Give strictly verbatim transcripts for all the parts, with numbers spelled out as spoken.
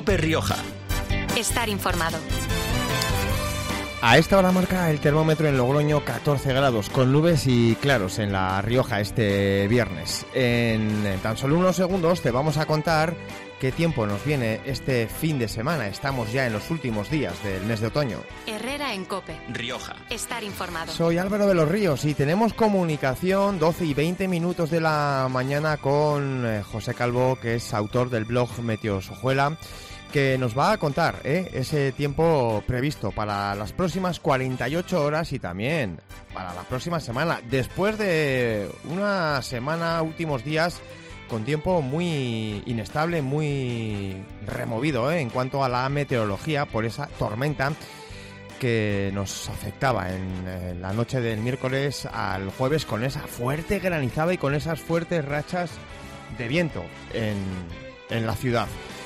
COPE Rioja. Estar informado. A esta hora marca el termómetro en Logroño catorce grados, con nubes y claros en La Rioja este viernes. En tan solo unos segundos te vamos a contar qué tiempo nos viene este fin de semana. Estamos ya en los últimos días del mes de otoño. Herrera en COPE Rioja. Estar informado. Soy Álvaro de los Ríos y tenemos comunicación doce y veinte minutos de la mañana con eh, José Calvo, que es autor del blog Meteosojuela, que nos va a contar ¿eh? ese tiempo previsto para las próximas cuarenta y ocho horas y también para la próxima semana, después de una semana, últimos días, con tiempo muy inestable, muy removido ¿eh? en cuanto a la meteorología por esa tormenta que nos afectaba en, en la noche del miércoles al jueves, con esa fuerte granizada y con esas fuertes rachas de viento en, en la ciudad.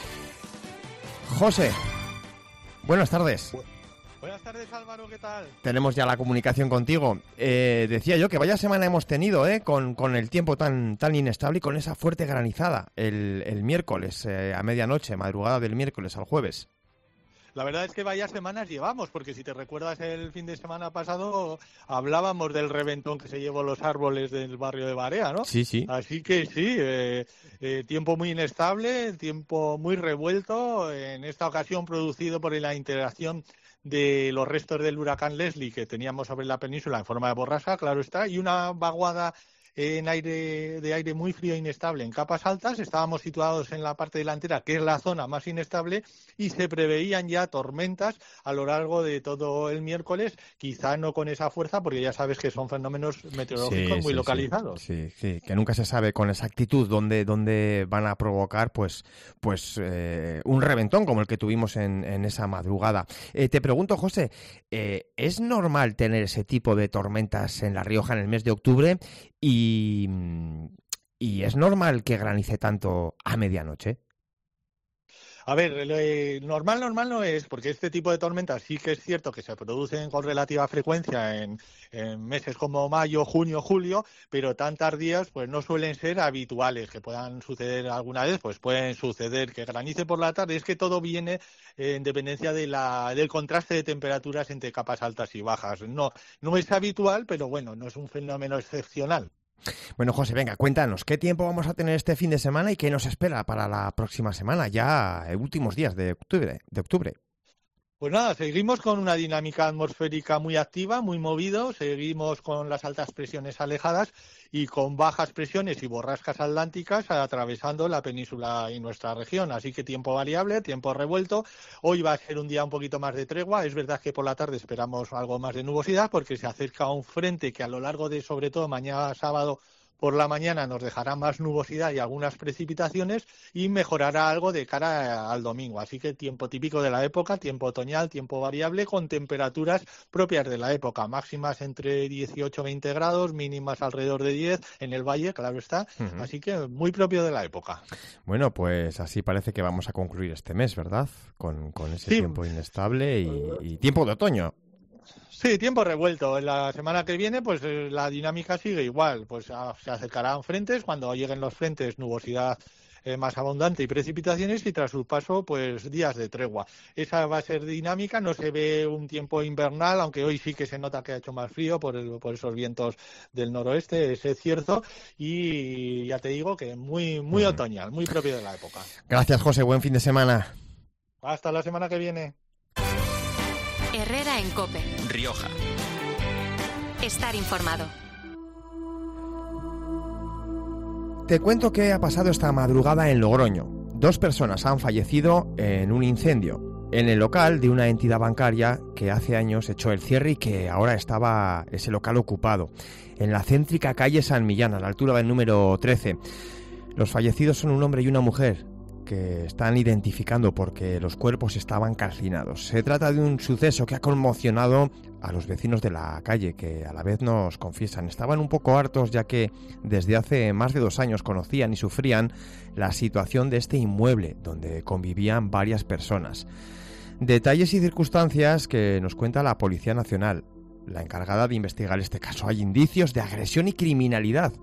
José, buenas tardes. Buenas tardes, Álvaro, ¿qué tal? Tenemos ya la comunicación contigo. Eh, decía yo que vaya semana hemos tenido, ¿eh? Con, con el tiempo tan, tan inestable y con esa fuerte granizada el, el miércoles eh, a medianoche, madrugada del miércoles al jueves. La verdad es que vaya semanas llevamos, porque si te recuerdas el fin de semana pasado hablábamos del reventón que se llevó los árboles del barrio de Barea, ¿no? Sí, sí. Así que sí, eh, eh, tiempo muy inestable, tiempo muy revuelto, en esta ocasión producido por la interacción de los restos del huracán Leslie que teníamos sobre la península en forma de borrasca, claro está, y una vaguada en aire de aire muy frío e inestable en capas altas. Estábamos situados en la parte delantera, que es la zona más inestable, y se preveían ya tormentas a lo largo de todo el miércoles, quizá no con esa fuerza, porque ya sabes que son fenómenos meteorológicos sí, muy sí, localizados. Sí, sí, que nunca se sabe con exactitud dónde, dónde van a provocar pues, pues eh, un reventón como el que tuvimos en, en esa madrugada. Eh, te pregunto, José, eh, ¿es normal tener ese tipo de tormentas en La Rioja en el mes de octubre? Y, y ¿es normal que granice tanto a medianoche? A ver, eh, normal, normal no es, porque este tipo de tormentas sí que es cierto que se producen con relativa frecuencia en, en meses como mayo, junio, julio, pero tan tardías pues no suelen ser habituales. Que puedan suceder alguna vez, pues pueden suceder que granice por la tarde. Es que todo viene eh, en dependencia de la, del contraste de temperaturas entre capas altas y bajas. No, no es habitual, pero bueno, no es un fenómeno excepcional. Bueno, José, venga, cuéntanos, ¿qué tiempo vamos a tener este fin de semana y qué nos espera para la próxima semana, ya en últimos días de octubre, de octubre? Pues nada, seguimos con una dinámica atmosférica muy activa, muy movido, seguimos con las altas presiones alejadas y con bajas presiones y borrascas atlánticas atravesando la península y nuestra región. Así que tiempo variable, tiempo revuelto. Hoy va a ser un día un poquito más de tregua. Es verdad que por la tarde esperamos algo más de nubosidad porque se acerca un frente que a lo largo de, sobre todo mañana sábado, por la mañana nos dejará más nubosidad y algunas precipitaciones y mejorará algo de cara al domingo. Así que tiempo típico de la época, tiempo otoñal, tiempo variable, con temperaturas propias de la época, máximas entre dieciocho a veinte grados, mínimas alrededor de diez, en el valle, claro está. Uh-huh. Así que muy propio de la época. Bueno, pues así parece que vamos a concluir este mes, ¿verdad? Con, con ese sí. tiempo inestable y, y tiempo de otoño. Sí, tiempo revuelto. En la semana que viene, pues la dinámica sigue igual. Pues se acercarán frentes. Cuando lleguen los frentes, nubosidad eh, más abundante y precipitaciones, y tras su paso, pues días de tregua. Esa va a ser dinámica. No se ve un tiempo invernal, aunque hoy sí que se nota que ha hecho más frío por, el, por esos vientos del noroeste, ese es cierto. Y ya te digo que muy, muy uh-huh. otoñal, muy propio de la época. Gracias, José. Buen fin de semana. Hasta la semana que viene. Herrera en COPE Rioja. Estar informado. Te cuento qué ha pasado esta madrugada en Logroño. Dos personas han fallecido en un incendio en el local de una entidad bancaria que hace años echó el cierre y que ahora estaba ese local ocupado, en la céntrica calle San Millán, a la altura del número trece. Los fallecidos son un hombre y una mujer, que están identificando porque los cuerpos estaban calcinados. Se trata de un suceso que ha conmocionado a los vecinos de la calle, que a la vez nos confiesan estaban un poco hartos, ya que desde hace más de dos años conocían y sufrían la situación de este inmueble donde convivían varias personas. Detalles y circunstancias que nos cuenta la Policía Nacional, la encargada de investigar este caso. Hay indicios de agresión y criminalidad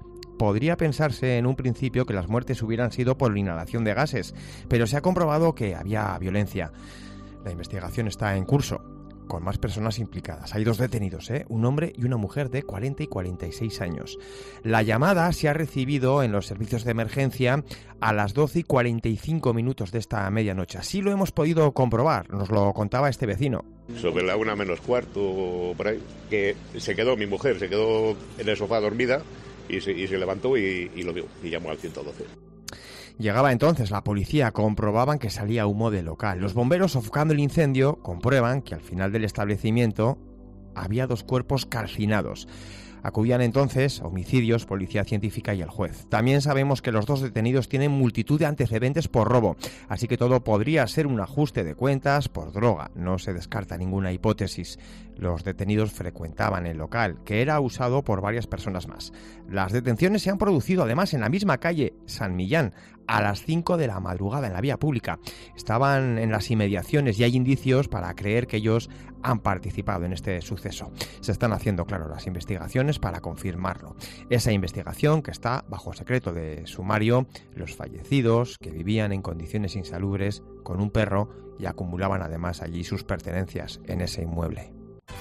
podría pensarse en un principio que las muertes hubieran sido por inhalación de gases, pero se ha comprobado que había violencia. La investigación está en curso, con más personas implicadas. Hay dos detenidos, ¿eh? Un hombre y una mujer de cuarenta y cuarenta y seis años. La llamada se ha recibido en los servicios de emergencia a las doce y cuarenta y cinco minutos de esta medianoche. Así lo hemos podido comprobar, nos lo contaba este vecino. Sobre la una menos cuarto, por ahí, que se quedó mi mujer, se quedó en el sofá dormida y se, y se levantó y, y lo vio y llamó al ciento doce. Llegaba entonces la policía, comprobaban que salía humo del local. Los bomberos, sofocando el incendio, comprueban que al final del establecimiento había dos cuerpos calcinados. Acudían entonces homicidios, policía científica y el juez. También sabemos que los dos detenidos tienen multitud de antecedentes por robo, así que todo podría ser un ajuste de cuentas por droga. No se descarta ninguna hipótesis. Los detenidos frecuentaban el local, que era usado por varias personas más. Las detenciones se han producido además en la misma calle San Millán, a las cinco de la madrugada en la vía pública. Estaban en las inmediaciones y hay indicios para creer que ellos han participado en este suceso. Se están haciendo, claro, las investigaciones para confirmarlo. Esa investigación que está bajo secreto de sumario, los fallecidos que vivían en condiciones insalubres con un perro y acumulaban además allí sus pertenencias en ese inmueble.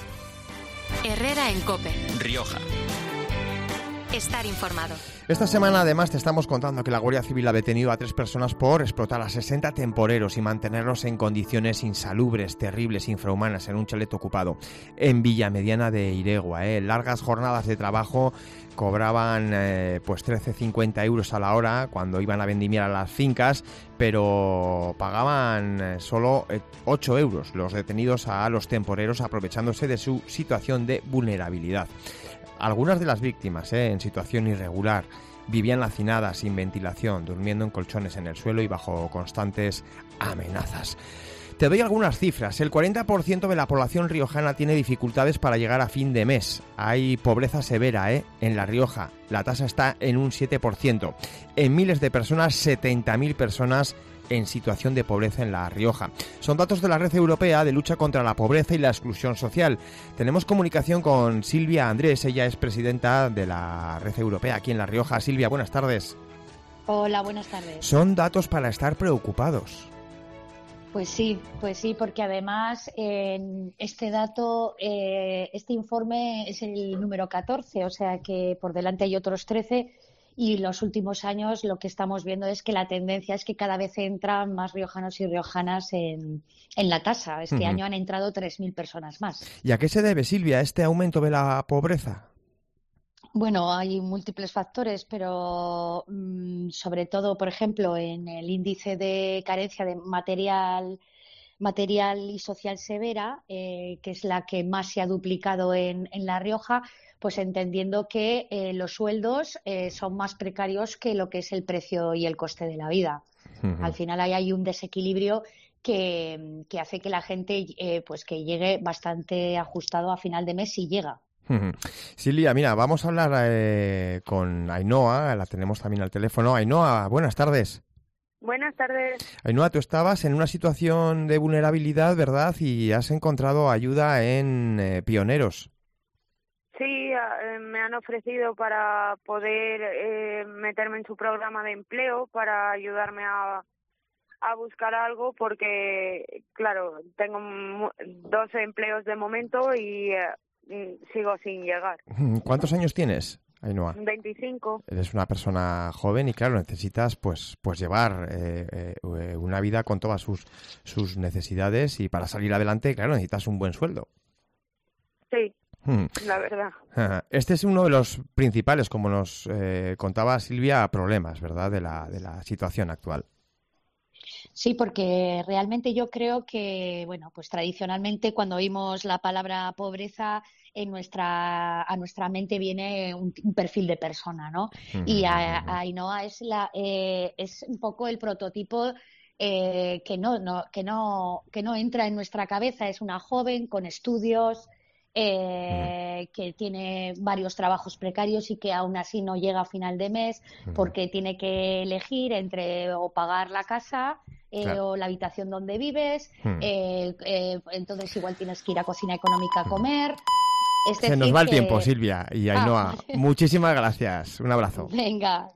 Herrera en COPE. Rioja. Estar informado. Esta semana además te estamos contando que la Guardia Civil ha detenido a tres personas por explotar a sesenta temporeros y mantenerlos en condiciones insalubres, terribles, infrahumanas en un chalet ocupado en Villamediana de Iregua. ¿eh? Largas jornadas de trabajo, cobraban eh, pues trece cincuenta euros a la hora cuando iban a vendimiar a las fincas, pero pagaban eh, solo eh, ocho euros los detenidos a los temporeros, aprovechándose de su situación de vulnerabilidad. Algunas de las víctimas, eh, en situación irregular, vivían hacinadas, sin ventilación, durmiendo en colchones en el suelo y bajo constantes amenazas. Te doy algunas cifras. El cuarenta por ciento de la población riojana tiene dificultades para llegar a fin de mes. Hay pobreza severa, ¿eh? En La Rioja. La tasa está en un siete por ciento. En miles de personas, setenta mil personas en situación de pobreza en La Rioja. Son datos de la Red Europea de Lucha contra la Pobreza y la Exclusión Social. Tenemos comunicación con Silvia Andrés, ella es presidenta de la Red Europea aquí en La Rioja. Silvia, buenas tardes. Hola, buenas tardes. Son datos para estar preocupados. Pues sí, pues sí, porque además eh, este dato, eh, este informe es el número catorce, o sea que por delante hay otros trece. Y los últimos años lo que estamos viendo es que la tendencia es que cada vez entran más riojanos y riojanas en, en la tasa. Este uh-huh. año han entrado tres mil personas más. ¿Y a qué se debe, Silvia, este aumento de la pobreza? Bueno, hay múltiples factores, pero mmm, sobre todo, por ejemplo, en el índice de carencia de material material y social severa, eh, que es la que más se ha duplicado en, en La Rioja, pues entendiendo que eh, los sueldos eh, son más precarios que lo que es el precio y el coste de la vida. Uh-huh. Al final ahí hay un desequilibrio que, que hace que la gente eh, pues que llegue bastante ajustado a final de mes si llega. Uh-huh. Silvia, mira, vamos a hablar eh, con Ainhoa, la tenemos también al teléfono. Ainhoa, buenas tardes. Buenas tardes. Ainhoa, tú estabas en una situación de vulnerabilidad, ¿verdad? Y has encontrado ayuda en eh, Pioneros. Sí, eh, me han ofrecido para poder eh, meterme en su programa de empleo, para ayudarme a, a buscar algo, porque, claro, tengo dos empleos de momento y eh, sigo sin llegar. ¿Cuántos años tienes, Ainhoa? veinticinco. Eres una persona joven y, claro, necesitas pues pues llevar eh, eh, una vida con todas sus, sus necesidades y para salir adelante, claro, necesitas un buen sueldo. Sí. La verdad. Este es uno de los principales, como nos eh, contaba Silvia, problemas, ¿verdad?, de la, de la situación actual. Sí, porque realmente yo creo que, bueno, pues tradicionalmente cuando oímos la palabra pobreza, en nuestra a nuestra mente viene un, un perfil de persona, ¿no? Uh-huh. Y a, a Ainhoa es la eh, es un poco el prototipo eh, que no no que no que no entra en nuestra cabeza. Es una joven con estudios. Eh, uh-huh. que tiene varios trabajos precarios y que aún así no llega a final de mes uh-huh. porque tiene que elegir entre o pagar la casa eh, claro. o la habitación donde vives, uh-huh. eh, eh, entonces igual tienes que ir a cocina económica a comer. Es Se nos decir va el que- tiempo, Silvia y Ah, Ainhoa. vale. Muchísimas gracias. Un abrazo. Venga.